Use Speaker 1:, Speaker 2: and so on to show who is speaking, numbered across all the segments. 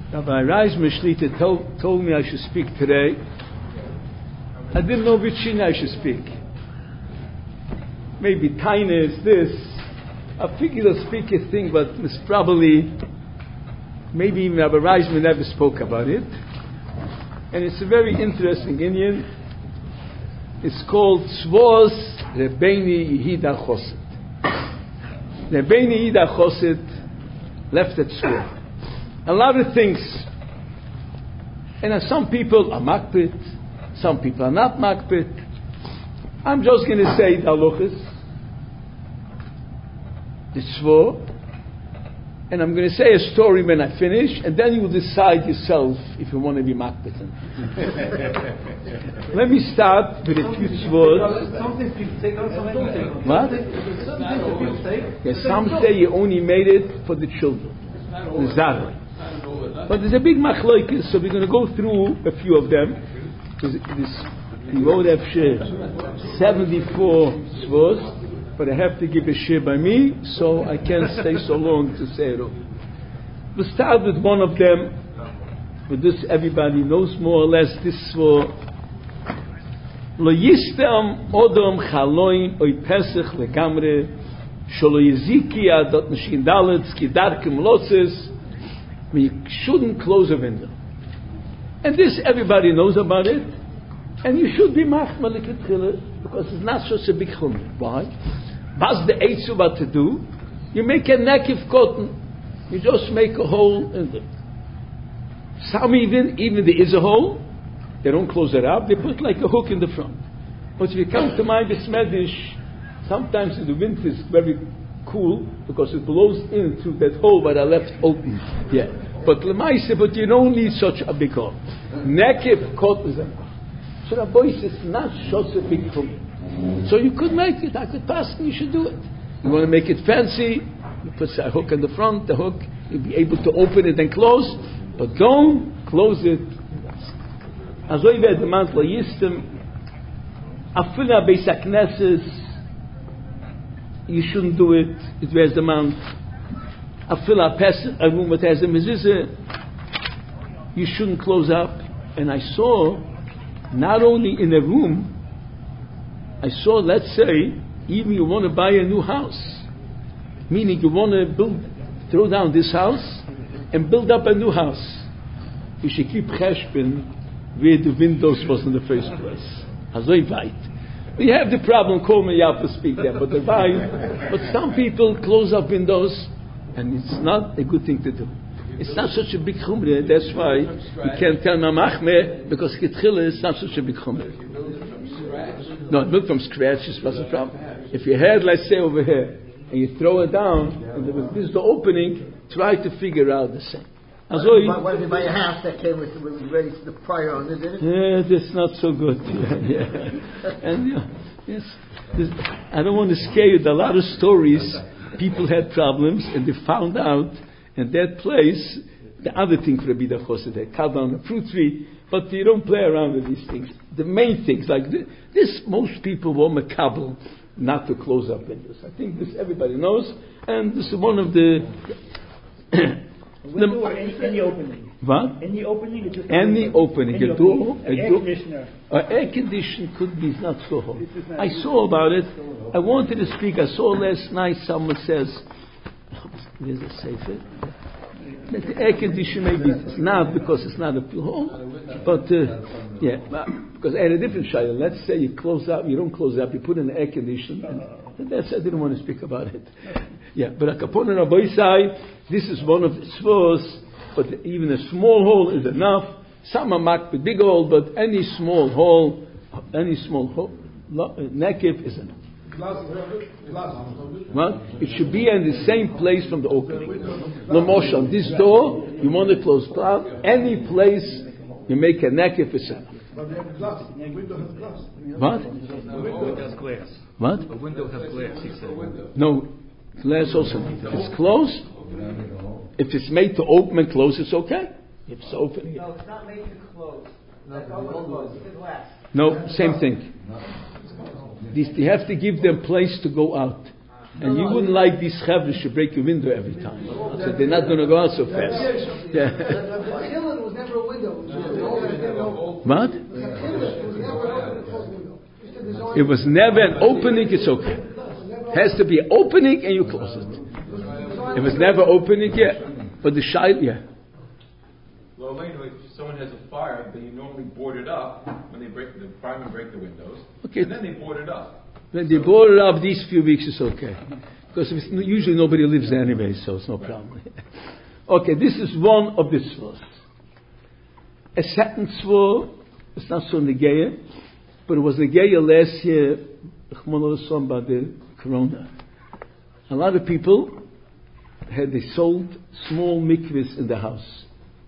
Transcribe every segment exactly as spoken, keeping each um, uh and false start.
Speaker 1: Rabbi Reis Mishlita told, told me I should speak today. I didn't know which shin I should speak. Maybe tiny is this. I figured I'll speak a thing, but it's probably, maybe even Rabbi Reis never spoke about it. And it's a very interesting Indian. It's called Tzvos Rebbeinu Yehuda Chosid. Rebbeinu Yehuda Chosid left at Tzvos. A lot of things. And uh, some people are makpit, some people are not makpit. I'm just going to say the halachas, the tzvah, and I'm going to say a story when I finish, and then you will decide yourself if you want to be makpit. Let me start with a few tzvahs. What? Yes, some say you only made it for the children, the zadok. But there's a big machlokes, so we're going to go through a few of them. We won't have seventy-four tzvos, but I have to give a shir by me, so I can't stay so long to say it all. We'll start with one of them, but this everybody knows more or less. This tzvah: Lo yistam odom chaloin oy pesach legamre shelo yiziki adot nishkin dalet skidarkim lotzes. You shouldn't close a window. And this everybody knows about it. And you should be machmal because it's not such a big chumrah. Why? What's the eitzu what to do? You make a neck of cotton. You just make a hole in it. Some even, even there is a hole, they don't close it up, they put like a hook in the front. But if you come to my besmedish, sometimes in the winter it's very cool because it blows in through that hole that I left open. Yeah. But lemaise, but you don't need such a big hole. Nekev kot is enough. So the voice is not such a big hole. So you could make it. I could pass and you should do it. You want to make it fancy, you put a hook in the front, the hook, you'll be able to open it and close, but don't close it. Azoi ve'edemant lo yistem afila beis hakneses. You shouldn't do it. It wears the mount. I fill a pes a room that has a mezuzah. You shouldn't close up. And I saw, not only in a room, I saw, let's say, even you want to buy a new house, meaning you want to build, throw down this house and build up a new house. You should keep cheshbon where the windows was in the first place. Azoi vayit. We have the problem, call me out to speak there, but the vibe, but some people close up windows, and it's not a good thing to do. It's not such a big chumrah, that's why you can't tell Mamachme, because Ketchila is not such a big chumrah. No, not from scratch, this was a problem. If you had, let's say over here, and you throw it down, and there was, this is the opening, try to figure out the same.
Speaker 2: What if you buy a house that came with, with ready to the prior owner, did it?
Speaker 1: Yeah, that's not so good. Yeah, yeah. And yeah, yes, this, I don't want to scare you. There are a lot of stories. People had problems, and they found out in that place the other thing for Rabbi Chosid. They cut down a fruit tree, but you don't play around with these things. The main things like this, this most people want makabel not to close up windows. I think this everybody knows, and this is one of the.
Speaker 3: Window or any, any opening?
Speaker 1: What?
Speaker 3: Any opening? Just
Speaker 1: any opening.
Speaker 3: Any
Speaker 1: a door.
Speaker 3: An
Speaker 1: a
Speaker 3: air
Speaker 1: door,
Speaker 3: conditioner.
Speaker 1: An air condition could be not so hot. I saw about it. I wanted to speak. I saw last night someone says, there's a safer. That the air conditioner maybe it's not because it's not a full hole. But, uh, yeah, because I had a different shayla. Let's say you close up, you don't close up, you put in the air conditioner. And that's, I didn't want to speak about it. Yeah, but a kapon on both sides, this is one of the tzvos, but even a small hole is enough. Some are marked with big hole, but any small hole, any small hole, nekev is enough. What? It should be in the same place from the opening. L'moshel, this door, you want to close cloud, any place you make a nekev is enough.
Speaker 4: But they have glass. The window has glass.
Speaker 1: What?
Speaker 5: The window has glass.
Speaker 1: What?
Speaker 5: The window has glass, he said.
Speaker 1: No, glass also. If it's closed, if it's made to open and close, it's okay. If it's open.
Speaker 2: No, it's not made to close. No, it's open and close. It's glass.
Speaker 1: No, same thing. These, you have to give them place to go out. And you wouldn't like these chavris to break your window every time. So they're not going to go out so fast. Yeah. What? It was never an opening, it's okay. It has to be an opening and you close it. It was never opening yet. But the shayla, yeah.
Speaker 6: Well, if someone has a fire, then you normally board it up when they break the firemen break the windows. Okay. And then they board it up.
Speaker 1: When they board it up these few weeks, it's okay. Because it's, usually nobody lives there anyway, so it's no problem. Okay, this is one of the tzvos. A second tzvah, it's not so negaya, but it was negaya last year, by the corona. A lot of people had they sold small mikvahs in the house.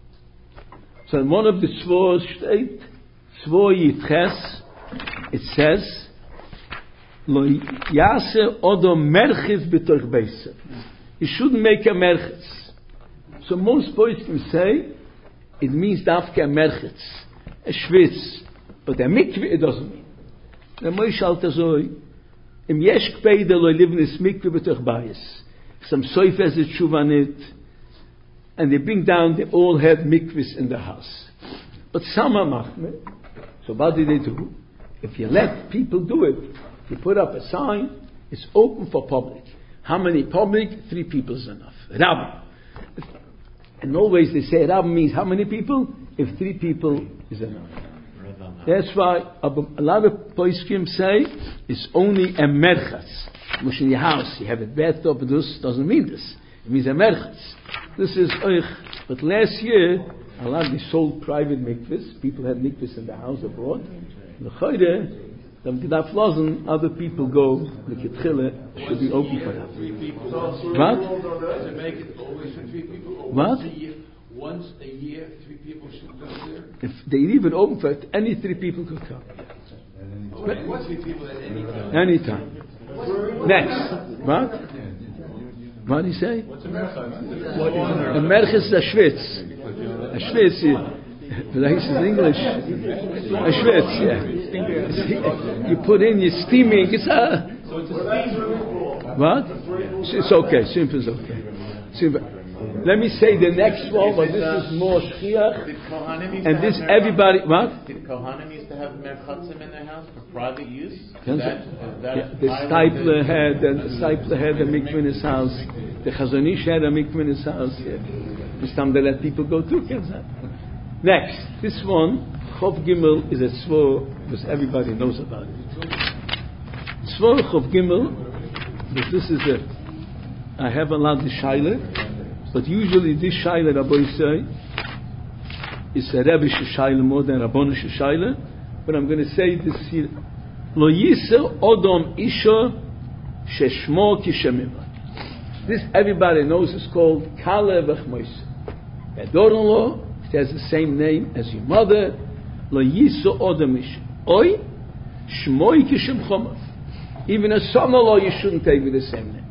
Speaker 1: So in one of the tzvos state, tzvah yitches, it says, Lo yase odo merchis b'torch beisa. You shouldn't make a merchis. So most boys can say, it means dafke a merchis, a shvitz. But a mikveh it doesn't mean. The Moshe Altazoi, im yesh kpeide lo livnis mikveh b'torch beis. Some soifes is shuvanit, and they bring down, they all had mikvahs in the house. But some are machmir. So what do they do? If you let people do it, you put up a sign, it's open for public. How many public? Three people is enough. Rab. And always they say Rab means how many people? If three people is enough. That's why a lot of poskim say it's only a merchas. Mush in your house, you have a bathtub, this doesn't mean this. It means a merchas. This is oich. But last year, a lot of they sold private mikvahs. People had mikvahs in the house abroad. The chayre, them gedaf lozen, other people go, the ketchille should be open for them. What?
Speaker 6: Does it make it always for three people? Or
Speaker 1: What?
Speaker 6: Once a year, once a year, three people should go there?
Speaker 1: If they leave it open for it, any three people could come.
Speaker 6: What three people at any time?
Speaker 1: Anytime. Next. What? What do you say?
Speaker 6: What's a merchas?
Speaker 1: A merchas is a schwitz. A schwitz, vielleicht is English. A schwitz, yeah. You put in your steaming, it's a...
Speaker 6: So it's a steam.
Speaker 1: What? It's okay, simple is okay. Simple. Let me say the next one, but this is more shchiach. And this everybody, what?
Speaker 7: Did Kohanim used to have merchatzim in their house for private use? Is
Speaker 1: Yes.
Speaker 7: that, is that
Speaker 1: Yeah, the Stipler had, and the Stipler had a mikveh in his house. The Chazon Ish had a mikveh in his house. Yeah. This time they let people go too. Next, this one, Chov Gimel, is a tzvah because everybody knows about it. Tzvah Chov Gimel, but this is a, I have a lot of shaila, but usually this shaila, Rabbi say, is a Rebbe shaila more than Rabbanu shaila, but I'm going to say this here. Lo yisel odom isha sheshmo kishemiva. This everybody knows is called Kale v'chmoise. A daughter-in-law, it has the same name as your mother. Lo yisel odom isha. Oi, shmoi kishem chomav. Even a son-in-law you shouldn't take with the same name.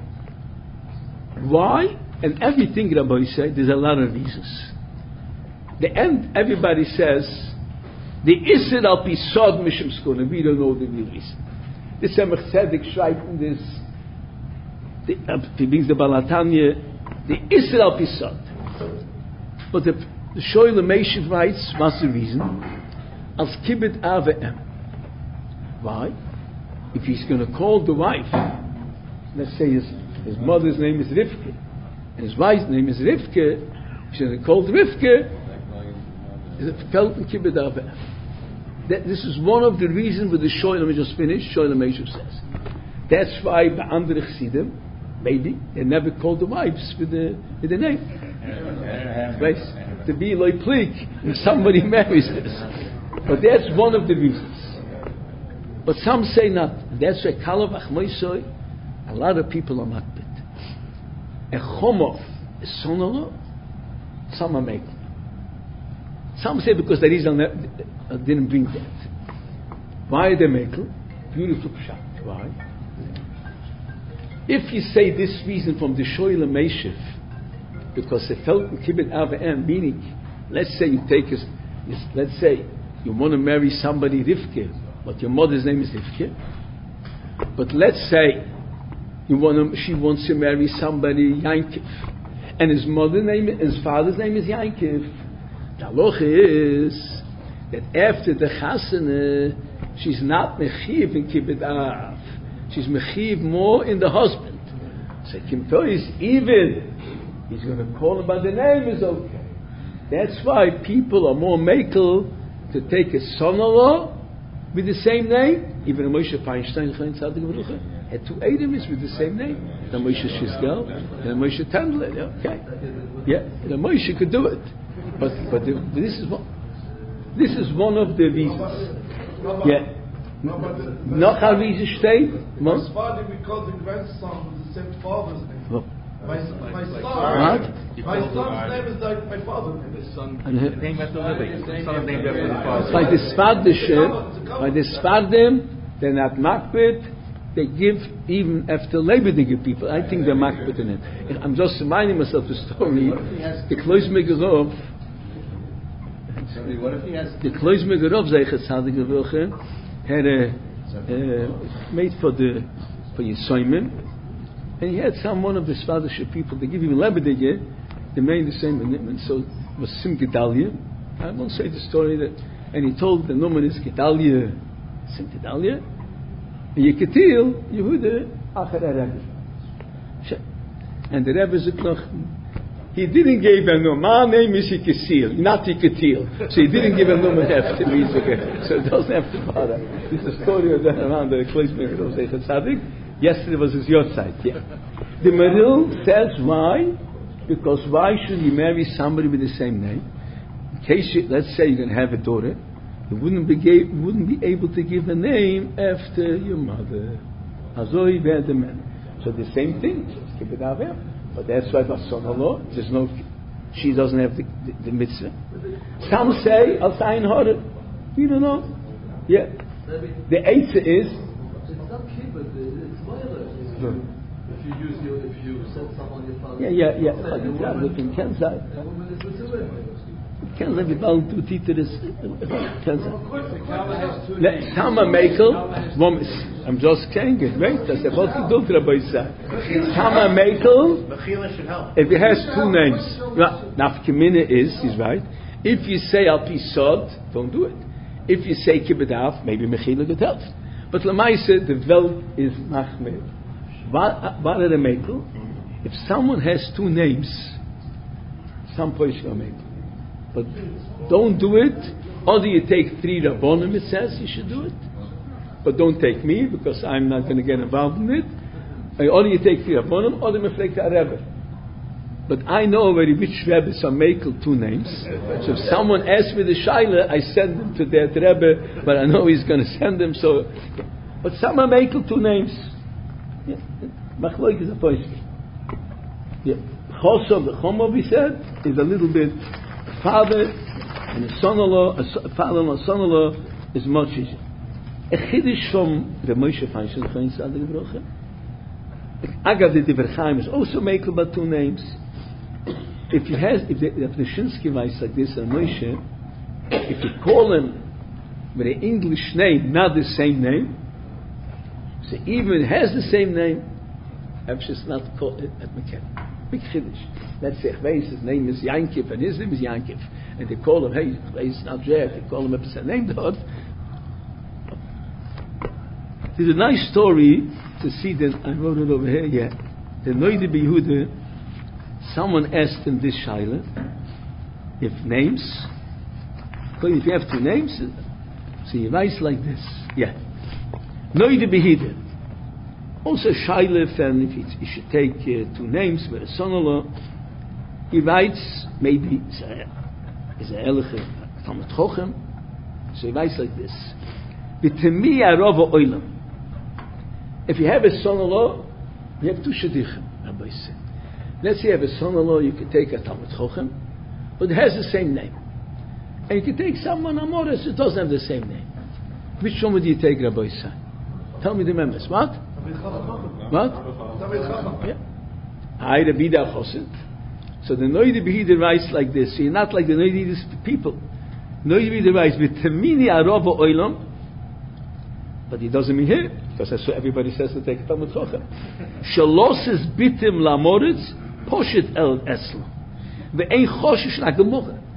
Speaker 1: Why? And everything Rabbi said, there's a lot of reasons. The end, everybody says, the Isser al Pisod Mishim Skuna. We don't know the real reason. The Tzemach Tzedek schreibt in this, the, uh, he brings the Balatanya, the Isser al Pisod. But the, the Shoyle Meishiv writes, what's the reason? As Kibbet Ave'em. Why? If he's going to call the wife, let's say his, his mother's name is Rivke, and his wife's name is Rivke, he's going to call Rivke, is it Felton Kibbet Ave'em. That this is one of the reasons for the Shoyle, let me just finish, Shoyle Meishiv says. That's why the Andre Chassidim, maybe, they never called the wives with the, with the name. Right? To be like plik when somebody marries this. But that's one of the reasons. But some say not. That's why Kalav Achmoisoi, a lot of people are makbid. A Chomov, a son-in-law, some are making. Some say because the reason didn't bring that. Why are they making? Beautiful pshat. Why? If you say this reason from the Shoyle Meishiv, because they felt in Kibbet Ave'em, meaning, let's say you take a, let's say you want to marry somebody Rivke, but your mother's name is Rivke. But let's say you want to, she wants to marry somebody Yankiv, and his mother's name, his father's name is Yankiv. The halacha is that after the chasana, she's not mechiv in kibbut av. She's mechiv more in the husband. So Kim is even he's going to call him by the name is okay. That's why people are more makel to take a son-in-law with the same name. Even a Moshe Feinstein had two Adams with the same name. The Moshe Shizgal and a Moshe Tandler. Okay, yeah, the Moshe could do it, but but the, this is one. This is one of the reasons. Yeah. Noch a reason stay.
Speaker 4: My father, we call the grandson with the same father's name.
Speaker 1: Oh.
Speaker 4: My, my son,
Speaker 1: What?
Speaker 4: my son's name is like my father's name.
Speaker 5: Son, name after living. Son named after the father.
Speaker 1: By the Sfardische, by the Sfardim, they're not makbid. They give even after labor they give people. I think they're makbid in it. I'm just reminding myself the story. The Klois Megarov.
Speaker 5: What if he has?
Speaker 1: The Klois Megarov Zeichet Sadik Avroche had a uh, made for the for Yisoyim. And he had some one of the Sfardische people. They give him lebedige. They made the same commitment. So it was Sim Gedalia. I won't say the story that. And he told the woman is Gedalia, Sim Gedalia. And Yekatil Yehuda Acher Rebbe. And the Rebbe said, he didn't give him no. My name is Yekatil, not Yekatil. So he didn't give him no have to be so it doesn't have to bother. This is a story of the around the Kleismaker of Zeichat Tzadik. Yesterday was his yortzeit. Yeah. The Meril says why? Because why should you marry somebody with the same name? In case you, let's say you're going to have a daughter, you wouldn't be gave, wouldn't be able to give a name after your mother. Azoi ve'ademen. So the same thing. Just keep it out there. But that's why my son-in-law, there's no, she doesn't have the, the, the mitzvah. Some say al sayin hara. You don't know. Yeah. The answer is.
Speaker 2: It's not kibbut, it's violence. If you use your, if you send someone your father.
Speaker 1: Yeah, yeah, yeah. But you can't look in Kansai. Kansai, we don't do titers. Kansai. Tama Mekel, I'm just saying it, right? That's about to do Rabbi Isai. Tama Mekel, if it has two names, Nafkamina is, he's right. If you say Al Pisod, don't do it. If you say Kibbut Av, maybe Mechila could help. But Lamaisa, the Welt is Machmed. What are the Mekel? If someone has two names, some place will make. But don't do it. Or do you take three Rabbonim, it says you should do it. But don't take me, because I'm not going to get involved in it. Or do you take three Rabbonim, or the Meflekta Rebbe. But I know already which Rebbe's are Mekel two names. So if someone asks me the Shaila, I send them to that Rebbe, but I know he's going to send them, so... But some are Mekel two names. Machloik is a place. Yeah. Chosom, the Chomo, we said, is a little bit father and a son-in-law, a father-in-law, son-in-law is much easier. A chiddush from the Moshe Feinstein, Feinstein, the Gebroche. Agav the Divrei Chaim is also Mekel by two names. If you has, if the, the Pnishinsky writes like this, and Moshe, if you call him with an English name, not the same name, so even it has the same name, I'm just not called it at McKenna. Big Chiddush. Let's say his name is Yankiv and his name is Yankiv, and they call him, hey, he's not Jeff. They call him a percent name dog. There's a nice story to see that I wrote it over here. Yeah, the Noide Behuda. Someone asked him this shaila, if names, if you have two names, so he writes like this. Yeah, Noide Behuda. Also shaila, and if you should take uh, two names with a son-in-law, he writes maybe is a elige Talmud Chochem. So he writes like this: B'temi arova oilam. If you have a son-in-law, you have two shadichim. Rabbi said, let's say you have a son-in-law, you can take a Talmud Chochem, but it has the same name, and you can take someone Amoris who doesn't have the same name. Which one would you take, Rabbi said? Tell me the members. What? What? Yeah. I the Bida Chosid. So the Noide Behida writes like this. So you're not like the Noide people. Noide Behida writes with Temini Arova Oilam, but he doesn't mean here because that's what everybody says to take a Talmud Chochem. Shaloses bitim lamoritz poshit el eslam. Ve'ein choshish like the mother.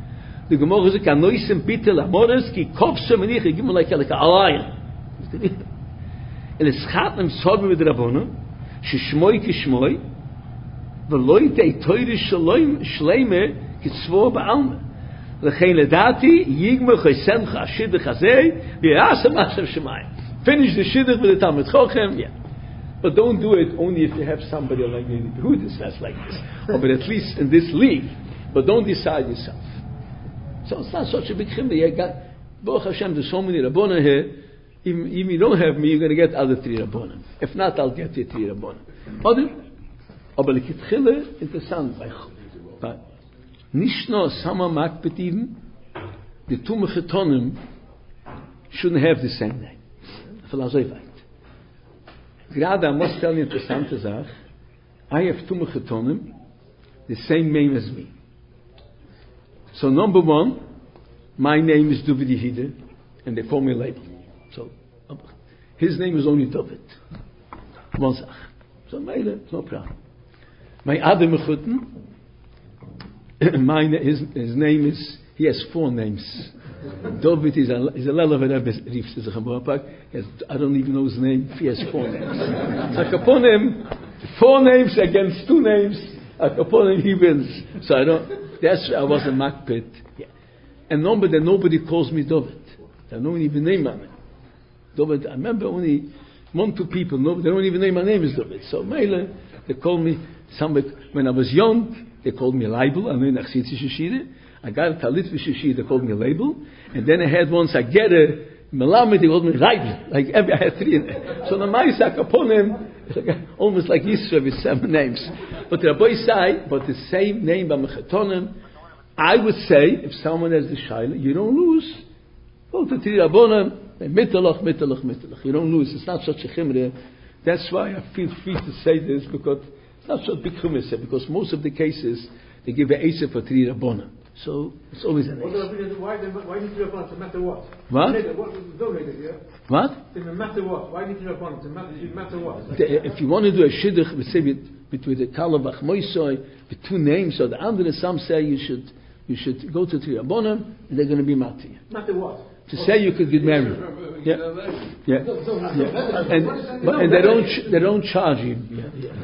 Speaker 1: The Gemara is a kanoisim bitel amores ki kopse menich gimel like like a lion. And it's chat them sobe with Rabbanon, shishmoy kishmoy, v'loy tei toyre shloim shleime kitzvo ba'alma. L'chein ledati yigme chesem chashid chazei v'yasem asher shemayim. Finish the shidduch with the Talmud Chochem, yeah. But don't do it only if you have somebody like the Behudis that's like this, or but at least in this league. But don't decide yourself. So it's not such a big chimney. You got Baruch Hashem. There's so many Rabbanan here. Even, even if you don't have me, you're going to get other three Rabbanan. If not, I'll get you three Rabbanan. Other, aber lekitchile interessant. But nicht nur Sama Makbetiven, the two Mechetonim shouldn't have the same name. Vielleicht. Gerade I must tell you interessante Sache. I have two Mechetonim, the same name as me. So number one, my name is David Yehida, and they call me Label. So his name is only David. One Sach. So it's no problem. My other Mechuten, his, his name is, he has four names. David is a, is a lelav Rebbe Riefs is a Chaborpak. I don't even know his name. He has four names. So upon him, four names against two names. Upon him, he wins. So I don't. That's I was a makpit. Yeah. And nobody, nobody calls me David. They don't even name my name. David. I remember only one two people. Nobody, they don't even name my name is David. So Mele, they called me. Somebody when I was young, they called me Leibel. I mean, I got a talit v'shishir. They called me Label, and then I had once I get a Melamed. They called me Leibel. Like every I had three. So the Ma'asak upon him, almost like Yisrael with seven names. But the Rabbi say, but the same name by Mechetonim. I would say, if someone has the shaila, you don't lose. Go to Tri Rabbanim, mitalach, mitalach, mitalach. You don't lose. It's not such a chimre. That's why I feel free to say this because it's not such a big chimre. Because most of the cases they give an Eisa for Tri Rabbanim. So it's always an Eisa.
Speaker 8: Why, why need Tri Rabbanim? No matter what.
Speaker 1: What? What?
Speaker 8: No matter what. Why need Tri Rabbanim? No matter what.
Speaker 1: If you want to do a shidduch, we say between the Kalabach Moisoi, the two names, or the andere, some say you should you should go to Tri Rabbanim, and they're going to be mati.
Speaker 8: Matter what?
Speaker 1: To say you could get married. Yeah, yeah, yeah. And but and they don't they don't charge you. Yeah.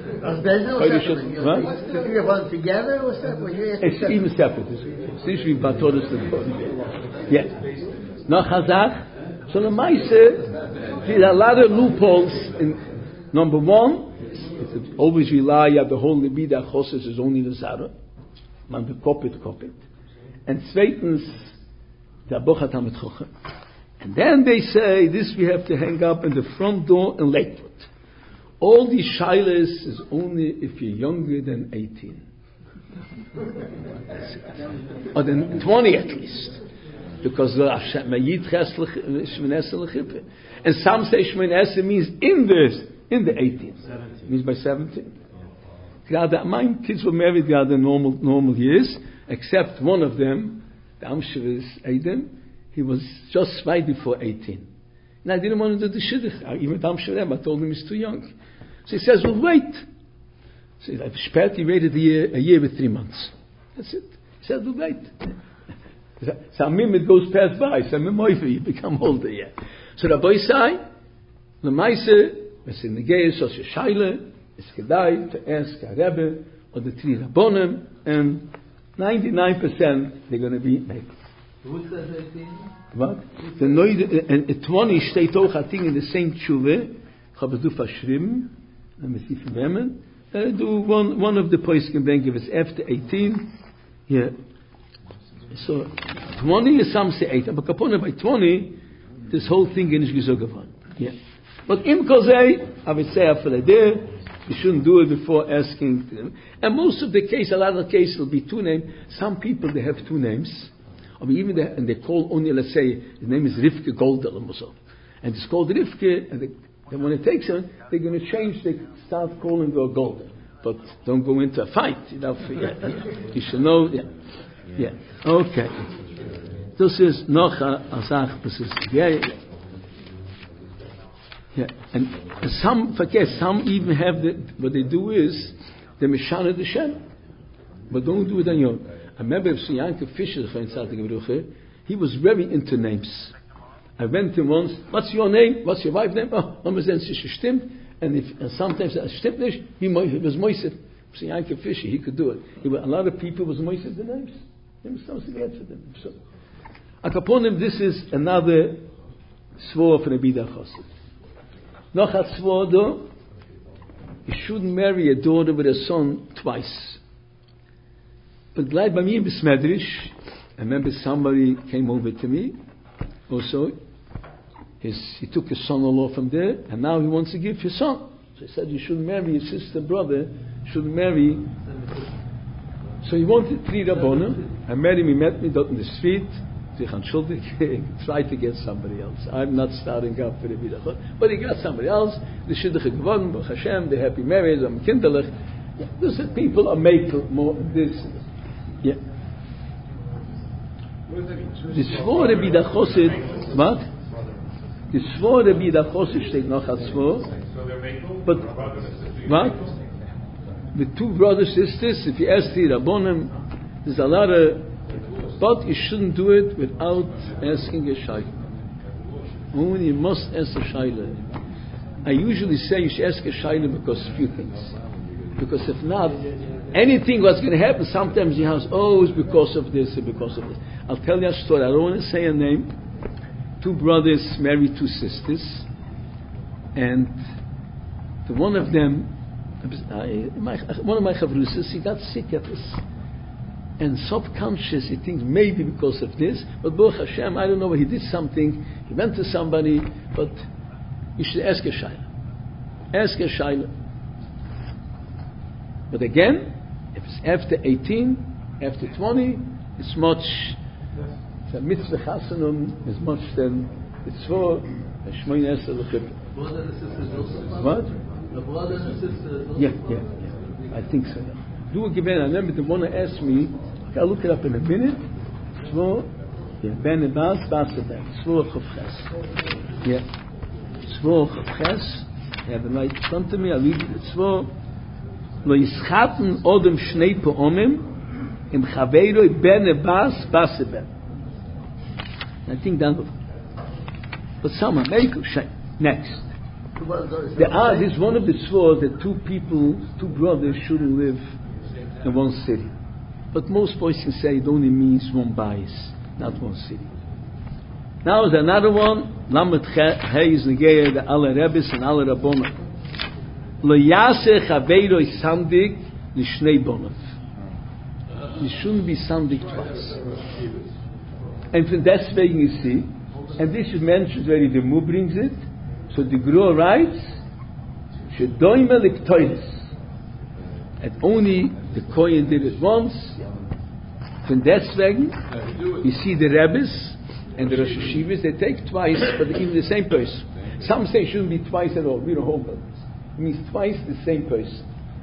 Speaker 1: What?
Speaker 3: The three of us together or separate?
Speaker 1: It's even separate. It's usually batodas to the yeah. Now Chazak. So the Maise, there are a lot of loopholes. In number one, it's always rely on the whole Libida Chosses is only the Zara. Man bekopit kopit. And zweitens, the Bochat HaMet Chochem. And then they say, this we have to hang up in the front door in Lakewood. All these shilas is only if you're younger than eighteen. Or than twenty at least. Because and some say Shmein means in the in the eighteens. It means by seventeen. My kids were married in the normal normal years, except one of them, the Amshav's Aiden, he was just right before eighteen. And I didn't want to do the shidduch. Even Amshav's I told him he's too young. So he says, well, wait. So he said, he waited a year, a year with three months. That's it. He said, well, wait. So it goes past by. So you become older, yeah. So the boy say, the Maise, it's in the Geis, so it's Shaila, it's Kedai, to ask a Rebbe, or the three Rabbonim, and ninety-nine percent they're going to be made.
Speaker 2: Who says eighteen?
Speaker 1: What? The Noid, and twenty steht auch, I think, in the same tshuve, ich habe du verschrieben, let me see from them, uh, do one, one of the points can bring, if it's after eighteen, yeah. So, twenty is some say eight, but kapone by twenty, this whole thing is gezogavan. Yeah. But in Kozei, I would say after the day, you shouldn't do it before asking them. And most of the case, a lot of the cases will be two names. Some people, they have two names. Or even they, and they call only, let's say, the name is Rivke Goldelam or so. And it's called Rivke, and they, then when it takes them, they're going to change, they start calling her Golden. But don't go into a fight, you know, forget. Yeah. You should know, yeah. Yeah. Okay. This is noch a sach, this is, yeah, yeah. Yeah. And some, forget, some even have the, what they do is, they mishana the Shem. But don't do it on your own. I remember Yankel Fisher, he was very into names. I went to him once, what's your name? What's your wife's name? Oh, stimmt. And if and sometimes it stimmt nicht, he was Moisef. Yankel Fisher, he could do it. He, a lot of people was Moisef the names. He was supposed to get to them. So, Akaponim, this is another swore for the Bida Chosid. Noch a swore though, you shouldn't marry a daughter with a son twice. But gleich bei mir in Besmedrisch, I remember somebody came over to me, also, his, he took his son-in-law from there, and now he wants to give his son. So he said, you shouldn't marry your sister, brother, shouldn't marry. So he wanted three Rabbonim. I met him, he met me out in the street. Try to get somebody else. I'm not starting up for the Bidachot, but he got somebody else. The Shidduch gewon, Baruch Hashem, the happy marriage, I'm kinderlich. Yeah, this is people are making more this. Yeah. The Svore Bidachosid, what? The Svore Bidachosid steht noch als Svor. But what? The two brothers sisters, if you ask the Rabbonim, there's a lot of. But you shouldn't do it without asking a shayla. Only you must ask a shayla. I usually say you should ask a shayla because of a few things. Because if not, anything what's going to happen, sometimes you have, oh, it's because of this or because of this. I'll tell you a story. I don't want to say a name. Two brothers married two sisters. And the one of them, I, my, one of my chavrusas, he got sick at this. And subconscious, he thinks maybe because of this, but Baruch Hashem, I don't know, he did something, he went to somebody, but you should ask a shayla. Ask a shayla. But again, if it's after eighteen, after twenty, it's much, it's a mitzvah chasanum, it's much then, it's for a shmoyin esel l'chibah.
Speaker 2: Brothers and sisters also?
Speaker 1: What?
Speaker 2: The brothers and sisters also?
Speaker 1: Yeah, yeah, yeah. I think so, yeah. Do a given. I remember the one who asked me. I'll look it up in a minute. Svor, yeah, Ben Abbas, Basabel. Svor Chavches. Yeah, Svor Chavches. I have it right in front of me. I'll read it. Svor Lo Yischaten Odem Shnei Po'omim Im Chaveiroi Ben Abbas, Basabel. I think that. But some American shay. Next. There are. This one of the svors that two people, two brothers, shouldn't live in one city. But most boys can say it only means one bias, not one city. Now there's another one. Lamed Hey is Negeya, the alle Rebbes and alle Rabbonim. Lo Yaseh Chaveiroi Sandik Lishnei Bonav. You shouldn't be Sandik twice. And from deswegen you see, and this is mentioned where the Mu brings it. So the Guru writes, Shedoime Liktoiris. And only the Kohen did it once. From deswegen, you see the Rebbes and the Rosh Hashivas, they take twice, but even the same person. Some say it shouldn't be twice at all. We don't hold that. It means twice the same person.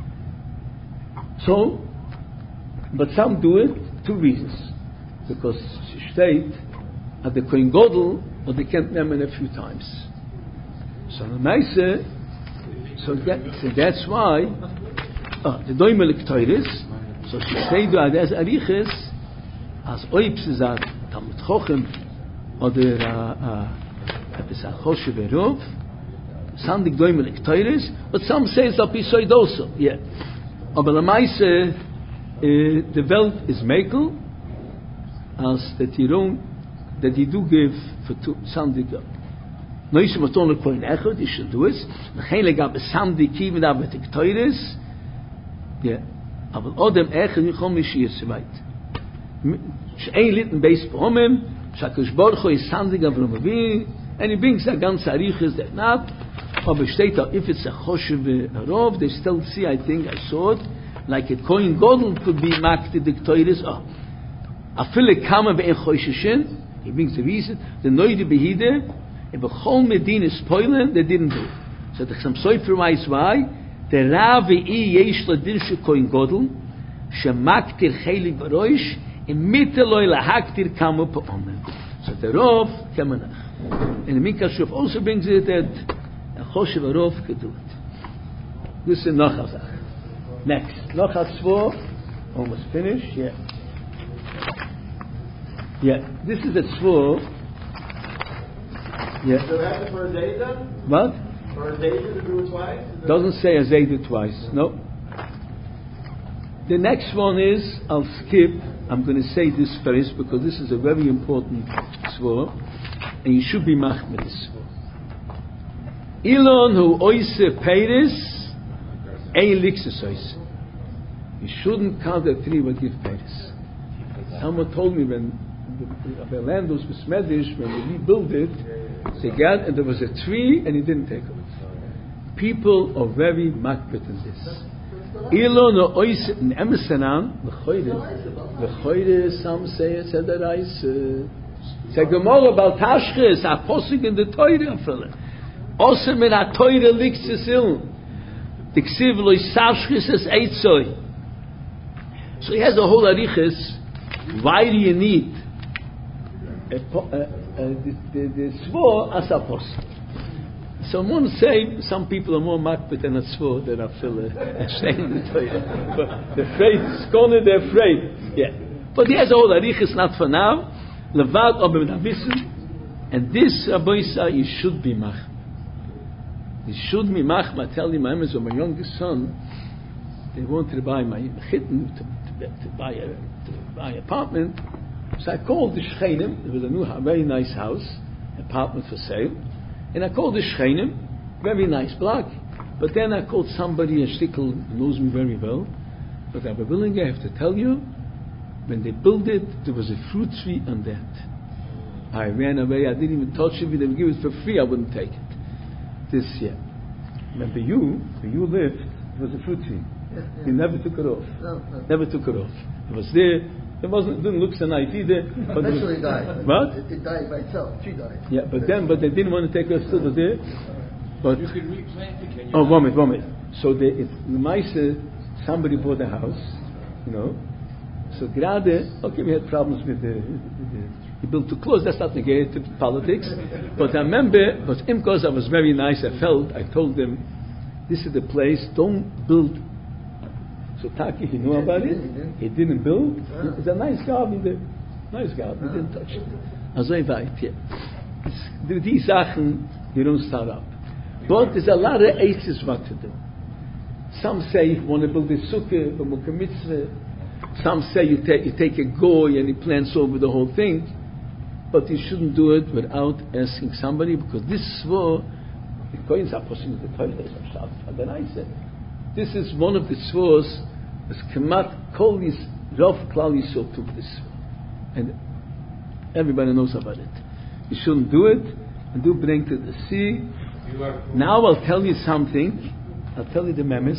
Speaker 1: So, but some do it, two reasons. Because she state at the Kohen Gadol, but they can't name it a few times. So the Meise, so, that, so that's why uh, the Doimelik Toiris, so she say do as Ariches, as Oibs is a Talmud Chochem, or the Episal Choshe Verov, Sandik Doimelik Toiris, but some say it's Apisoid also, yeah. But the Meise, the Welt is Mekel, as that you don't, that you do give for two, Sandik No, you should only coin echad. You should do it. The hele gab Sandik even da mit Teures. Yeah, aber odem echad you come is so weit. Ein liten base pomem. Shakosh Baruch is Sandik Avram Avi, and he brings a ganze ariches that not. Aber steht da if it's a choshev rov, they still see. I think I saw it like a coin godel could be marked the Teures. Oh, a fille kamen be choshishin. He brings the reason the noide behide. If a whole Medina spoiling, they didn't do it. So the some soifer wise why the Ravi I yesh ladirshu koin godel shemaktir chaylik baroish im mitteloi lahaktir kamu pa'omen. So the Rav kemenach. And the Minka Shuf also brings it that a choshev a Rav could do it. This is Nochazach. Next, Nochaz four, almost finished. Yeah. Yeah, this is a tzvor. Yeah.
Speaker 2: So it happens for a day then?
Speaker 1: What?
Speaker 2: For a day to do it twice?
Speaker 1: Doesn't say a zayda twice. No. The next one is, I'll skip. I'm going to say this first because this is a very important tzvor, and you should be machmir this tzvor. Ilon hu oise peiris, ein lixus oise. You shouldn't cut a tree what give peiris. Someone told me when the, the land was besmedish, when they rebuilt it, they got and there was a tree and he didn't take it. People are very makbet in this. Ilon hu oise in emesenan lechoyre, lechoyre. Some say it's a derais. It's a gemara about tashkes, a posik in the Torah fella. Also, min a Torah lixus il. Diksiv lo yisavshkes es eitzoi. So he has a whole arichis. Why do you need a, a, a, the, the, the svor as a posik? Someone say some people are more makbet than a svor than a filler saying the Torah. But they're afraid, skone, they're afraid. Yeah. But he has a whole arichis, not for now. Levad obem navisim. And this, Rabbi Isa, you should be mach. You should be mach. I tell you, my my youngest son, they wanted to buy my chitten to, to, to buy a to buy an apartment. So I called the shchenim. There was a new, very nice house, apartment for sale. And I called the shchenim, very nice block. But then I called somebody, a shtickle, knows me very well. But I was willing, I have to tell you, when they built it, there was a fruit tree on that. I ran away, I didn't even touch it. If they would give it for free, I wouldn't take it. This year. Remember you, when you lived, it was a fruit tree. Yeah, yeah. You never took it off.
Speaker 3: No, no.
Speaker 1: Never took it off. It was there. It wasn't, it didn't look so nice either. But
Speaker 3: eventually it died.
Speaker 1: What?
Speaker 3: It, it died by itself. She died.
Speaker 1: Yeah, but then, but they didn't want to take it off, still was there. But,
Speaker 6: You could replant it, can you?
Speaker 1: oh, one minute, one minute. So the, it, the mice, somebody bought a house, you know. So grade, okay, we had problems with the, with the he built too close, that's not negated to politics. But I remember, but because I was very nice, I felt, I told them, this is the place, don't build. So Taki, he knew about it, he didn't build. It's a nice garden there, nice garden, he didn't touch it. Also ich weiß, yeah. Die Sachen, you don't start up. But there's a lot of aces what to do. Some say if you want to build a sukkah, a mukkah mitzvah. Some say you take, you take a goy and he plants over the whole thing. But you shouldn't do it without asking somebody, because this svor, the coins are pushing the toilet. This is one of the svors, as Kemat Kol Rav Klal Yisrael took this svor. And everybody knows about it. You shouldn't do it, and do bring to the sea. Now I'll tell you something. I'll tell you the memes.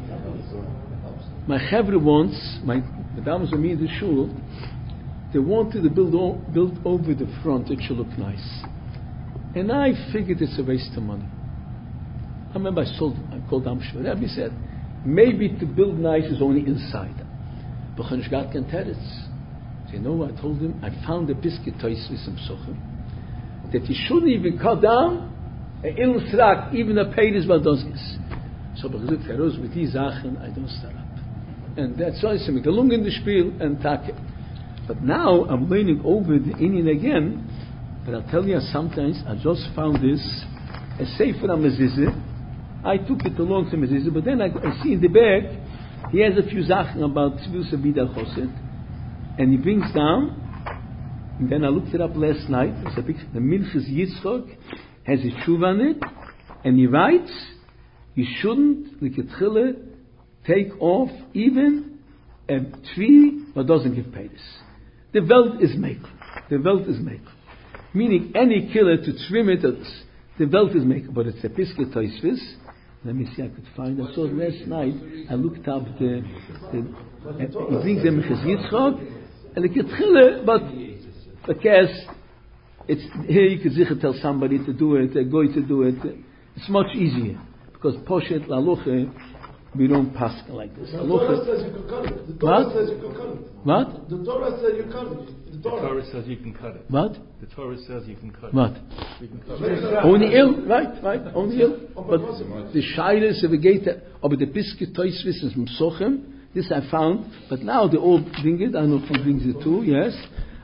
Speaker 1: My chavre wants, my madams with me in the shul, they wanted to build o- build over the front. It should look nice, and I figured it's a waste of money. I remember I sold. I called Amshver. Rabbi said, maybe to build nice is only inside. But Chanishgat can tell it. So you know what I told him? I found a biscuit toys with some sochim that you shouldn't even cut down an ilsrak, even a peiris badosgis. So because Feroz with these Sachen, I don't start up. And that's why I say, gelungen in the spiel and take. But now I'm learning over the Indian again. But I'll tell you, sometimes I just found this a sefer on Mezizah. I took it along to Mezizah, but then I, I see in the back he has a few Sachen about Tzvil Sabida Choset, and he brings down. And then I looked it up last night. It's a picture. The Minchas Yitzchok has a shuv on it, and he writes, you shouldn't, like a tchille, take off even a tree that doesn't give payers. The Welt is makel. The Welt is makel. Meaning any killer to trim it, the Welt is makel. But it's a piske toisvis. Let me see, I could find it. So last night, I looked up the, the he brings them Minchas Yitzchok, and like a tchille, but because it's, here you could sicher tell somebody to do it, a goy to do it. It's much easier. Because poshet laluche, we don't pass like this.
Speaker 4: The Torah says you can cut it. The Torah
Speaker 1: What?
Speaker 4: says you can cut it.
Speaker 1: What?
Speaker 4: The Torah says you cut it. The
Speaker 5: The
Speaker 4: Torah.
Speaker 5: Torah says you can cut it.
Speaker 1: What?
Speaker 5: The Torah says you can cut it.
Speaker 1: What?
Speaker 5: You can cut it.
Speaker 1: Only ill, right, right, only ill. But the shayres of the gate, aber the biscuit toys from Sochem, this I found, but now they all bring it, I don't know if he brings it too, yes.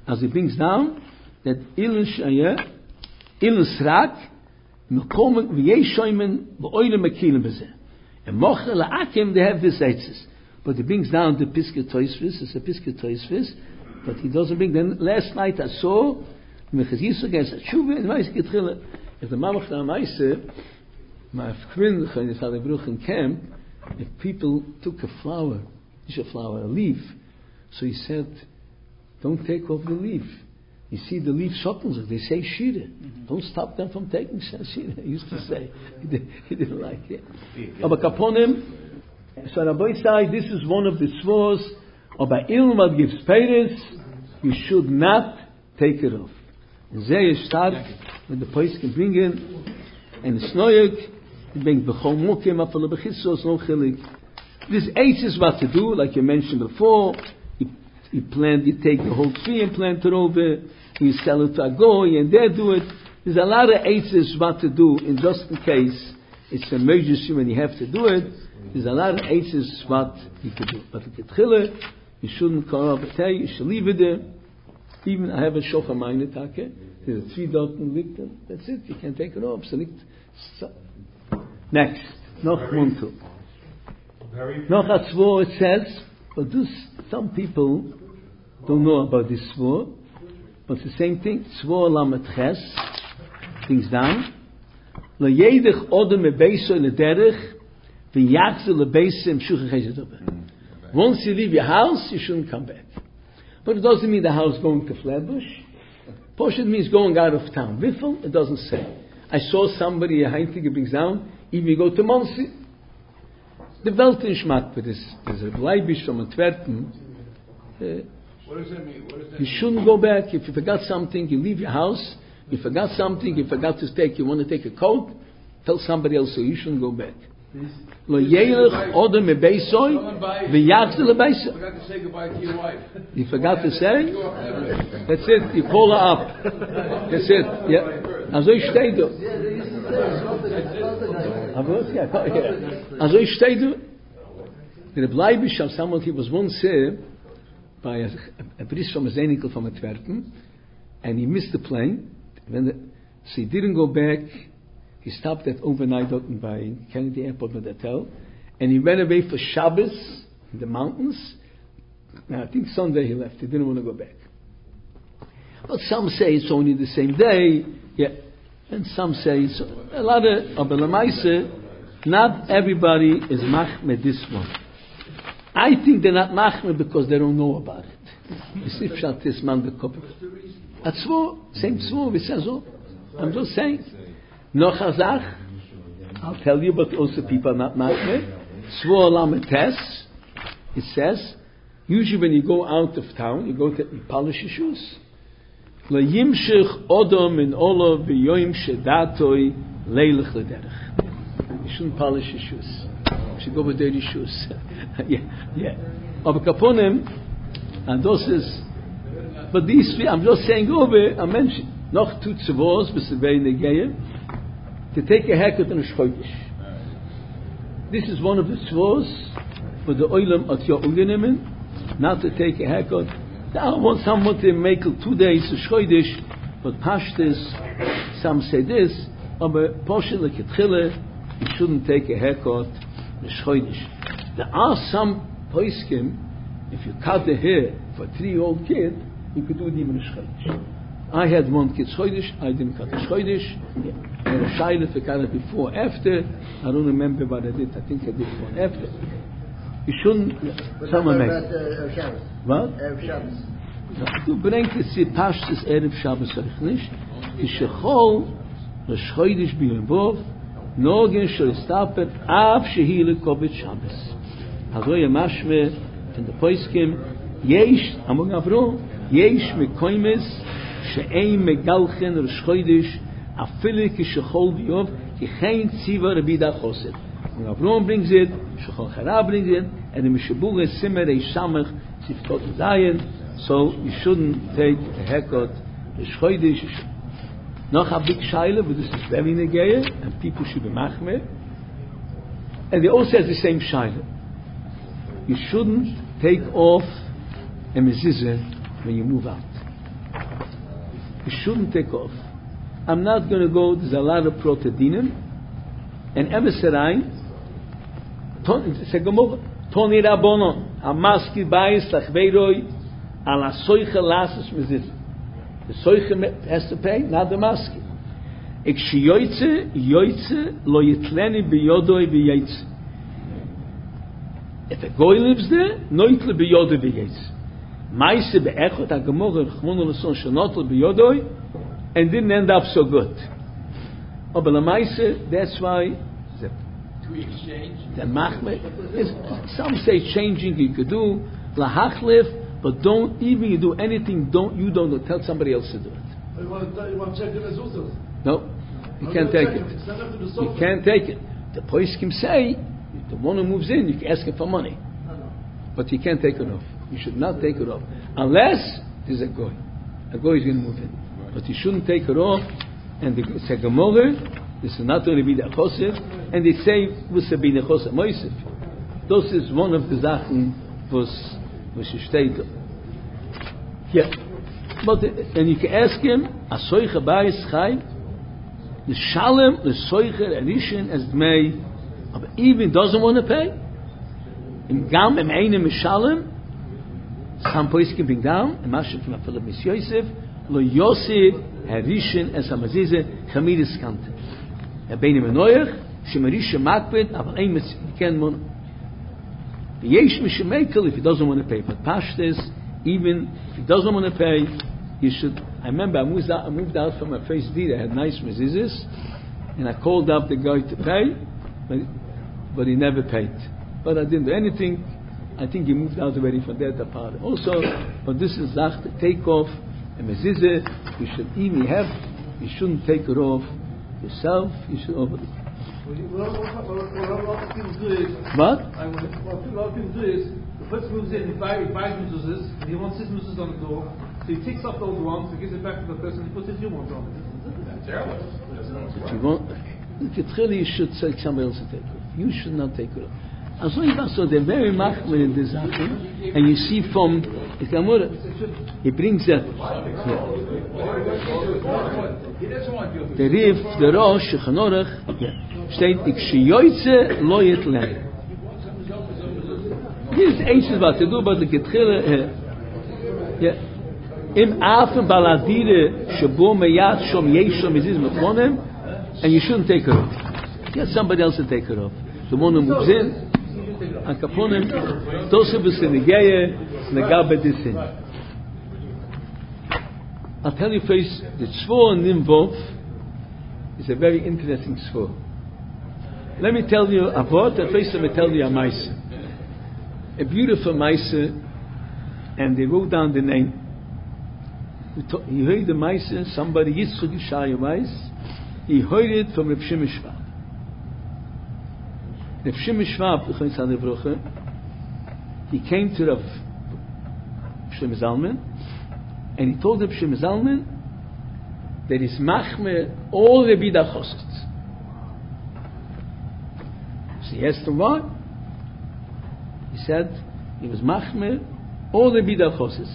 Speaker 1: as he brings down that ilin shaya, ilin srak, mekomen v'yeshoymen v'oyle mekilim b'zeh. And mochel la'akim, they have this eitzes. But he brings down the Piskei Tosfos, it's a Piskei Tosfos, but he doesn't bring, then last night I saw, Mechaz Yisrael against Tshuva, and Maise Getchille, if the Mamach na Maise, my friend, in his Hadei Baruch in camp, if people took a flower, not a flower, a leaf, so he said, don't take off the leaf. You see the leaf shotens, they say shira. Mm-hmm. Don't stop them from taking shira. He used to say. he, did, he didn't like it. Aber kaponim, so Rabbi say, this is one of the tzvos, or by ilm what gives peiris, you should not take it off. And there is start, when the place can bring in, and it's noyek, you bring b'chol mukim, afal b'chitzos, no chilik. This eight is what to do, like you mentioned before. You, you plant, you take the whole tree and plant it over. You sell it to a goy and they do it. There's a lot of eights what to do in just in case it's an emergency when you have to do it. There's a lot of eights what you could do. But if you tchille, you shouldn't come up and tell you, you should leave it there. Even I have a shocha meine take. There's a three dot in Victor. That's it. You can't take it off. So next. Noch muntu. Noch a tzvor it says, but this, some people don't know about this tzvor. But the same thing, tzvor lamet ches, things down. Lo yedich odem e beiso in the derech, v'yachze le beiso im shucha chesed obe. Once you leave your house, you shouldn't come back. But it doesn't mean the house going to Flatbush. Poshet means going out of town. Wiffel, it doesn't say. I saw somebody, a Heintige brings down, even you go to Monsi. The Weltenschmack, but there's, there's a Leibisch from Antwerpen. Uh,
Speaker 6: What does that mean? What does that
Speaker 1: you
Speaker 6: mean?
Speaker 1: shouldn't go back. If you forgot something, you leave your house. You forgot something, you forgot to take, you want to take a coat, tell somebody else so you shouldn't go back. Lo yelech odem me beisoy, v'yachze le beisoy.
Speaker 6: You forgot to say goodbye to your wife.
Speaker 1: You forgot to say? That's it. You call her up. That's it. Yeah. Also ich stehe du. Also ich stehe du. Der Bleibisch of someone, he was once here by a, a priest from a Zenikel from Antwerpen, and he missed the plane. When the, so he didn't go back. He stopped at overnight by Kennedy Airport with the hotel, and he went away for Shabbos in the mountains. Now I think Sunday he left. He didn't want to go back. But some say it's only the same day. Yeah, and some say it's a lot of of Lamaise. Not everybody is machmed this one. I think they're not machmed because they don't know about it. You see, pshat this man the couple. That's what same tzvor we say so. I'm just saying. No chazach. I'll tell you, but also people are not machmed. Tzvor lametes. It says usually when you go out of town, you go to you polish your shoes. La yimshich odom in olav v'yoyim shedatoy leilach lederech. You shouldn't polish your shoes. You should go with dirty shoes. yeah, yeah. Aber kaponim, and those is, but these three, I'm just saying over, I mentioned, noch two tzavos, bis very negeye, to take a haircut in a shchodesh. This is one of the tzavos for the oilam at your ugenemen, not to take a haircut. I want someone to make it two days a shchodesh, but pashtis, some say this, aber poshel leketchile, you shouldn't take a haircut in a shchodesh. There are some poiskim, if you cut the hair for a three-year-old kid, you could do it even a shchodesh. I had one kid shchodesh, I didn't cut a shchodesh. I had a shaila to cut it before, after. I don't remember what I did. I think I did before, after. You shouldn't.
Speaker 3: But
Speaker 1: someone
Speaker 3: what
Speaker 1: make.
Speaker 3: about uh, Shabbos?
Speaker 1: What?
Speaker 3: Erev Shabbos.
Speaker 1: Du bringst es sie Pashtes Erev Shabbos euch nicht. Die Shechol, the Shchodesh B'Yevov, Nogen shel Stapen, Av Shehile Kovet Shabbos. Also ihr Mashme in the Poiskim, Yesh, Among Avro, Yesh Mekoimes, She'ein Megalchen Rosh Chodesh, Afile Ki Shechol B'Yevov, Ki Chein Tziva Rebida Choset. Among Avro brings it, Shechol Chara brings it, and the Mishabuche Simer Eish Samach, Siftot Zayin. So you shouldn't take a haircut. The shchodesh. Noch a big shaila, but this is very negaya, and people should be machmed. And they also have the same shaila. You shouldn't take off a mezuzah when you move out. you shouldn't take off. I'm not going to go, there's a lot of protedinim, and Emeserein, Toni Rabbonon, Amaski Bayis Lachveiroi, Ala Soiche Lasis Mezizah. The Soiche has to pay, not the Maski. Ik Shiyoitze, Yoitze, Lo Yitleni Biyodoi Biyetze. If a goy lives there, Noitle Biyodoi Biyetze. Maise Be'echot, HaGemorah, Chmono L'son, Shenotle Biyodoi, and didn't end up so good. Oh, but the Maise, that's why the,
Speaker 6: to exchange
Speaker 1: the Machme is, some say changing you could do lahachlif, but don't even you do anything. Don't you don't tell somebody else to do it.
Speaker 4: You want to, you want to check it as also?
Speaker 1: No, you can't take it. You can't take it. The poskim say the one who moves in, you can ask him for money, but you can't take it off. You should not take it off unless there's a goy. A goy is going to move in. But you shouldn't take it off, and the Gemorah, this is not going to be the Chosef, and they say, was to be the Chosef Moisef. This is one of the Sachen, was, was steht. Yeah. But, and you can ask him, a Soiche Bayis Chai, the Shalem, the Soiche, Erishin, as Dmei, but even doesn't want to pay, im Gam, im Einem, Shalem, some poskim bring down, and Mashiach from Philip Mis Yosef, Lo Yosef Harishin as Hamazize Chamidis Kante. Er beine menoyach Shemarisha Makbet Aval Ein Ken Mon. The Yesh Mishemekel if he doesn't want to pay, but Pashtes even if he doesn't want to pay, you should. I remember I moved out, I moved out from my first deed. I had nice mezizes, and I called up the guy to pay, but, but he never paid. But I didn't do anything. I think he moved out already from that apart. Also, but this is Zach to take off. And mezizah, you should even have, you shouldn't take it off yourself, you should over.
Speaker 2: What a lot of people do is,
Speaker 1: What?
Speaker 2: What a lot of people do is, the first moves in, he buys mezuzahs, and he wants his mezuzahs on the door, so he takes off the old ones, he gives it back to the person, he puts his new ones on.
Speaker 6: That's heirloom.
Speaker 1: If you want, if really you should say somebody else to take it off. You should not take it off. And so, so they're very machmir in this Sachen, and you see from the Gemara, he brings that. The Rif, the Rosh, the Chanorach, steht, ik shiyoyze lo yetlen. Hier ist eins, was du bei der Getchille, ja, im Afen baladire, shabo meyat shom yeshom iziz mechonem, and you shouldn't take it off. Get somebody else to take it off. The one who moves in, and kaponim, Tosef is in the Geye, Nagab Bedisin. I'll tell you first, the Tzvor Nimvov is a very interesting Tzvor. Let me tell you a word, and first let me tell you a Maise. A beautiful Maise, and they wrote down the name. He heard the Maise, somebody, Yitzchak Yishaya Maise, he heard it from Reb Shimon Shvab. Reb Shimon Shvab, he came to Rav Shlomo Zalman, and he told Reb Shlomo Zalman that he's machmer all the Bida Choset. So he asked him what? He said he was machmer all the Bida Choset.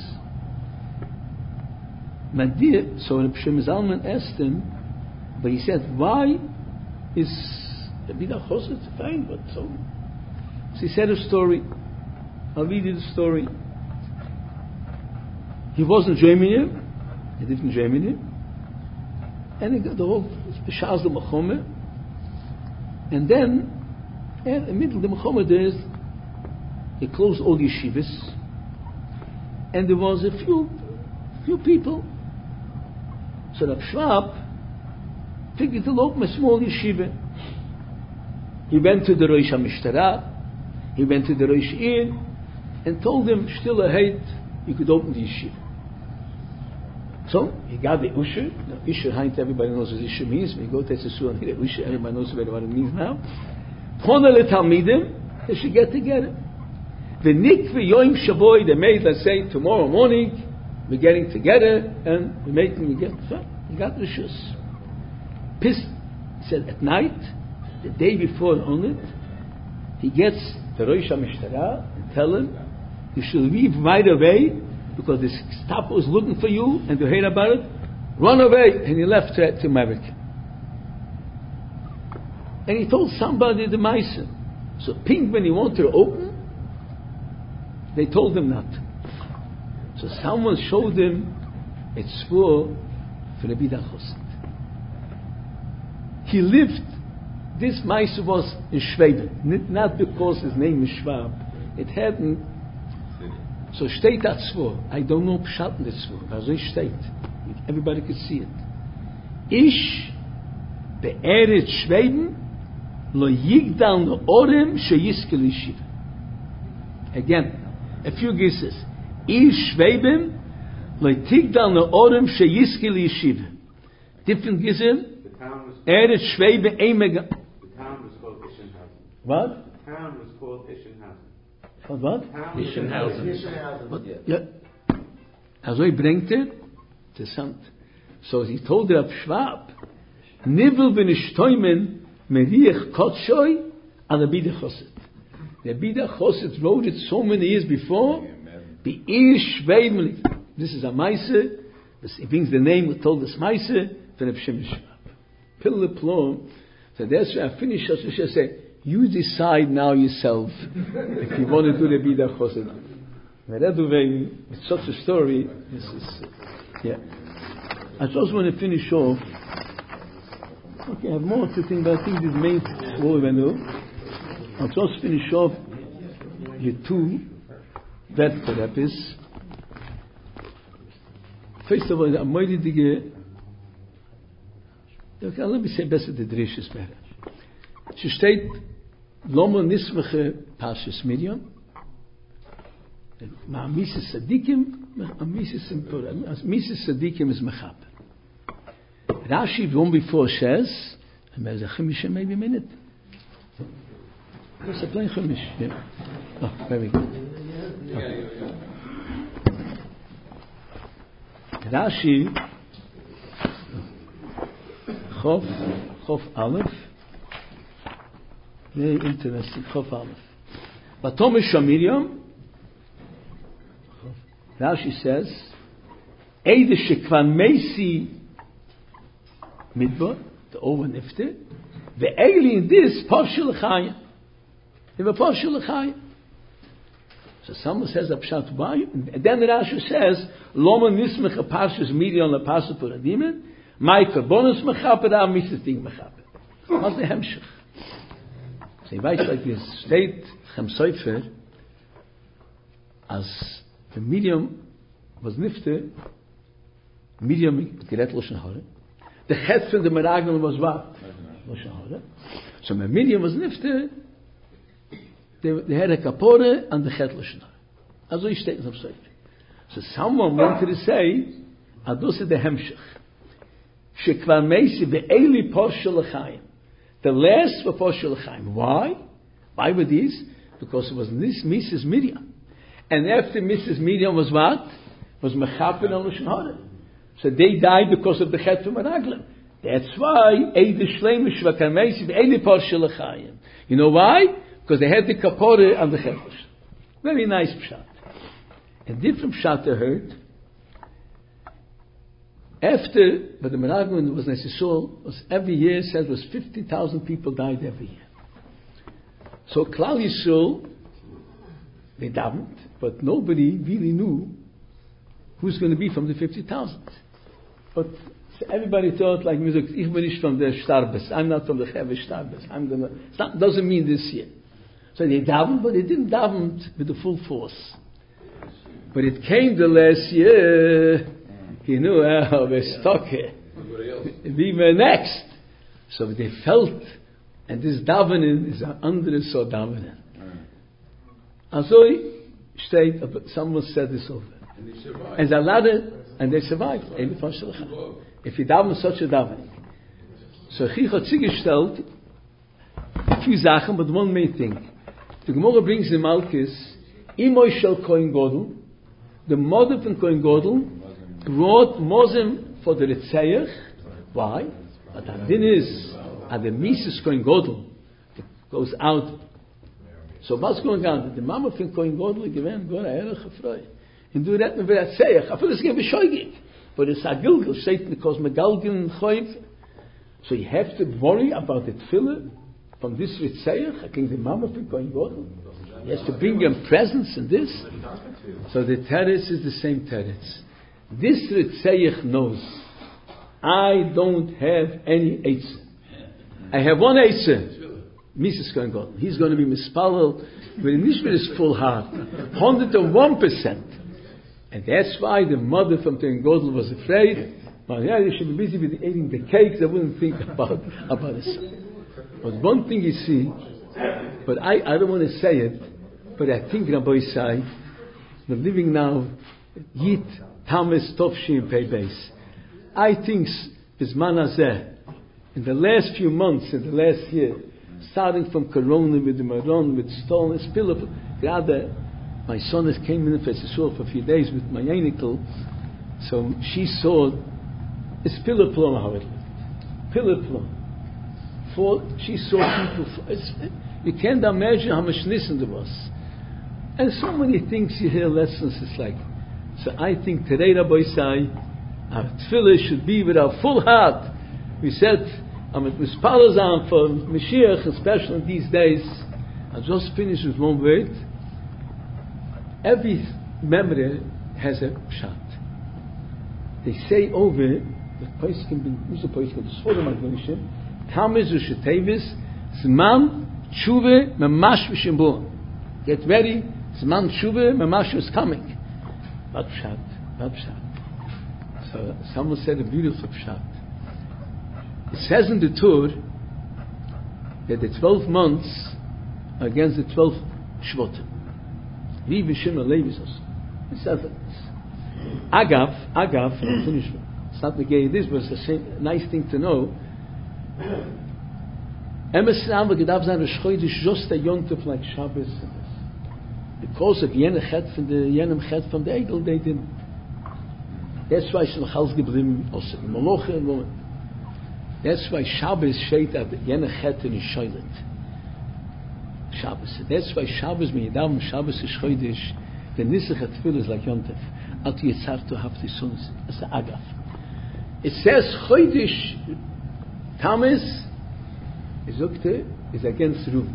Speaker 1: So Reb Shlomo Zalman asked him, but he said, why is the Bida Choset fine, but so? So he said a story. I'll read you the story. He wasn't Germany, he lived in Germany, and he got the whole Shaz the Mechome, and then, in the middle of the Mechome, there is, they closed all the yeshivas, and there was a few, few people. So Rav Shvab figured to open a small yeshiva. He went to the Rosh HaMishtara, he went to the Rosh Ir, and told him, still a hate, you could open the yeshiva. So, he got the Usher. Now, Usher, Heint, everybody knows what Usher means. We go to Esesur and hear Usher, everybody knows what it means now. Chonele Talmidim, they should get together. The Nikve Yoim Shaboy, they made, let's say, tomorrow morning, we're getting together, and we're making together. So, he got the Rishus. Pissed, he said, at night, the day before on it, he gets the Rosh HaMishtara and tell him, you should leave right away because the staff was looking for you and to hear about it. run away, and he left to, to America. And he told somebody the Maisa. So Pink, when he wanted to open, they told him not. So someone showed him a tzvur for the Bida Chosid. He lived, this Maisa was in Schweden, not because his name is Schwab. It hadn't, so steht that tzvur. I don't know Pshat in the tzvur, but so steht. Everybody could see it. Ish be'eret Schweden lo yigdal no orem sheyiske l'yeshiva. Again, a few guesses. Ish Schweden lo yigdal no orem sheyiske l'yeshiva. Different guesses. Eret Schweden emega.
Speaker 9: The town was called Ischenhausen.
Speaker 1: What?
Speaker 9: The town was called Ischenhausen.
Speaker 1: What? What?
Speaker 7: Ischenhausen.
Speaker 1: Yeah. Also he bringt it. Interessant. So he told Rav Schwab, Nivel bin ishtoimen meriach kotshoi al Bida Chosid. The Bida Chosid wrote it so many years before. Be ish veimli. This is a Maise. He brings the name who told us Maise for Rav Shimon Schwab. Pill the plum. So that's why I finish. I should say, you decide now yourself if you want to do the Bida Chosid. It's such a story. This is. Yeah. I just want to finish off. Okay, I have more to think, but I think this main what we're going to do. I'll just finish off the two that therapies. First of all, I'm ready to get. Okay, let me say better the Drishis better. She stated, Lomo Nismeche Pashas Miriam. Ma'amisis Sadikim. Mamisis Sadikim is Mechap. Rashi one before says, and there's a Chumash maybe a minute. There's a plain Chumash. Yeah. Oh, very good. Okay. Rashi Chof Chof Aleph. Very interesting. Chof Aleph. Vatomish Miriam. Rashi says, Eide shekvan meisi midbar, the over nifte, the eili in this, partial chaya. They were partial chaya. So someone says, Apshat Bayu, and then Rashi says, Loma nismech a parshas Miriam la parshas Puradimen, Maika bonus mechaper, a mises ding mechaper. What's the hemshech? So he writes like this, state, Chem Sofer, as the Miriam was nifte, Miriam gerät Lashon Hara. The chet from the Meraglim was what? Lashon Hara. So when Miriam was nifte, they, they had a kapore and the chet Lashon Hara. Also ich steht in the So someone wanted to say, Adose the Hemshech. Shekvar Meisi ve'eli Poshel L'chaim. The last were Poshel L'chaim. Why? Why were these? Because it was this Missus Miriam. And after Missus Miriam was what? Was Mechaper and Lashon Hara. So they died because of the Chet from Meraglim. That's why Eide Shlemish V'Karmeisi V'Eili Poshel L'chaim. You know why? Because they had the Kapore and the Chet. Very nice pshat. A different pshat I heard. After, but the Meraglim was Nesisol, was every year said was fifty thousand people died every year. So Klal Yisrael, they davened, but nobody really knew who's going to be from the fifty thousand. But everybody thought, like music, ich bin nicht from the Starbes. I'm not from the Cheve Starbes. I'm going to. It doesn't mean this year. So they davened, but they didn't daven with the full force. But it came the last year. He knew, oh, we're stuck here. We were next. So they felt, and this davening is an under so davening. And so state, someone said this over.
Speaker 6: And they survived.
Speaker 1: And, a lot of, and they survived. If you daven such a davening. So he hat sich gestellt, a few Sachen, but one main thing. The Gemara brings the Malkis, Imoy shel Kohen Godel, the mother from Kohen Godel, brought Mosem for the Ritzeach. Why? But the din is, at the Mises Kohen Godel, it goes out. So what's going on? The mama from Kohen Godel given God a erech afroi. And do that with Ritzeach. I feel it's going to be shoygit. But it's a Gilgal, Satan, because Megalgin Choiv. So you have to worry about the tefillah from this Ritzeich, against the Mama for going Godel. He has to bring him presents and this. So the teretz is the same teretz. This Ritzeich knows, I don't have any Eitzah. I have one Eitzah. Missus going Godel. He's going to be Mispalel with nicht with his full heart. one hundred one percent. And that's why the mother from Kohen Godel was afraid. Well, yeah, they should be busy with eating the cakes. They wouldn't think about about it. But one thing you see, but I, I don't want to say it, but I think Rabbi Isai, we're living now, Yit, Tamis, Tovshi, and Pei Beis. I think Bisman Hazeh, in the last few months, in the last year, starting from Corona with the Maron, with Stone, and Spiller, rather, my son has came in for for a few days with my Yenikel, so she saw it's pillar plum how it looked. Pillar plum. For she saw people. It's, you can't imagine how much nissen there was, and so many things you hear lessons. It's like, so I think today, Rabbi Isai, our tefillah should be with our full heart. We said, I'm at Mispalazam for Mashiach, especially these days. I just finished with one word. Every memory has a shot. They say over the place can be who's the place can the sword of my generation. Tamis ushetevis zman tshuve mamash v'shimbo. Get ready, zman tshuve mamash is coming. Not pshat, not pshat. So someone said a beautiful pshat. It says in the Torah that the twelve months are against the twelve shvotim. Levi Shimon Levi's. It says it. Agav, Agav, and I'm finished. It's not the gay this, but it's a same, nice thing to know. Emes Rambam gedav zan Rosh is just a yontif like Shabbos. Because of Yenem Chet from the Yenem Chet from the Egel, they didn't. That's why Shulchan geblieben also Moloche and Woman. That's why Shabbos sheit at Yenem Chet in Shoylet. Shabbos. That's why Shabbos, when you daven Shabbos is Chodesh, the Nisach HaTefillah is like Yontef. At Yitzhar to have the sons. That's the Agav. It says Chodesh Tammuz is against Reuven.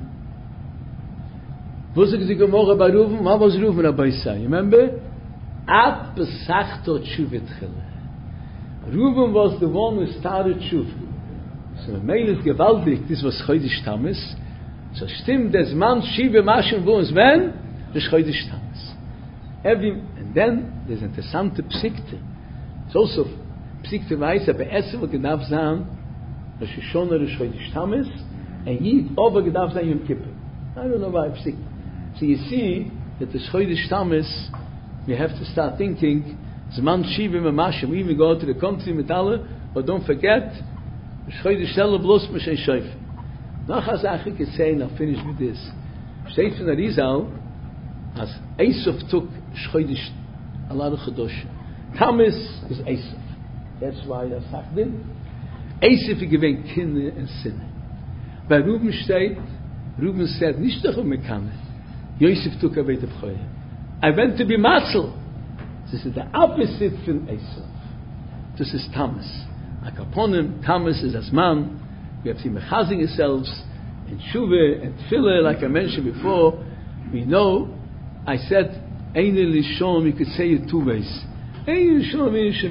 Speaker 1: Was is the Gemara by Reuven? What was Reuven Rabbi Isai? Remember? At Pesachto Tshuva Tchila. Reuven was the one who started Tshuva. So the mail is gewaltig. This was Chodesh Tammuz. So stimmt des man Shiva Maschen wo es wenn des Chodesh Tammuz. Every and then there's an interessante Psikte. It's also Psikte weiß aber essen wird gedacht sein Rosh Hashanah des Chodesh Tammuz and Yid over gedacht sein Yom Kippur. I don't know why Psikte. So you see that the Chodesh Tammuz we have to start thinking Zman Shiva Maschen we even go to the country with alle but don't forget Chodesh Shelo Blos Mashen Shoif. Noch a Sache I could say, and I'll finish with this. Steht von der Rizal, as Esav took Shchodesh, a lot of Chodosh. Tammuz is Esav. That's why I sagt them. Esav is given Kinder and Sinne. Bei Reuben steht, Reuben said, nicht doch um Mekane. Yosef took away the Bchoye. I went to be Matzel. This is the opposite from Esav. This is Tammuz. Like upon him, Tammuz is as man. We have to be mechazing yourselves in Tshuva and Tefillah, like I mentioned before. We know, I said, Eine Lishom, you could say it two ways. Eine Lishom,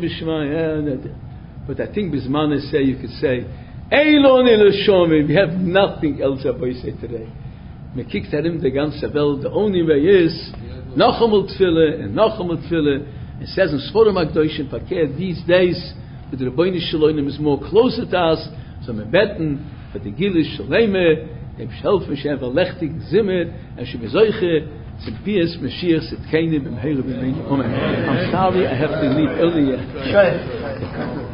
Speaker 1: but I think Bismana say, you could say, Eilon Lishom, we have nothing else about say today. Me kikt harim the ganze Welt, the only way is, Nachamul Tefillah, and Nachamul Tefillah, it says in Sforim HaKadoshim, Pakeh, these days, the Rebbeinu Shalom is more closer to us, so me beten for the Gilish Shaleme, dem Shelf Meshev Alechtig Zimmer, and she bezoiche, St. Pius Mashiach, St. Keine, B'mheire B'mein, Amen. I'm sorry, I have to leave earlier.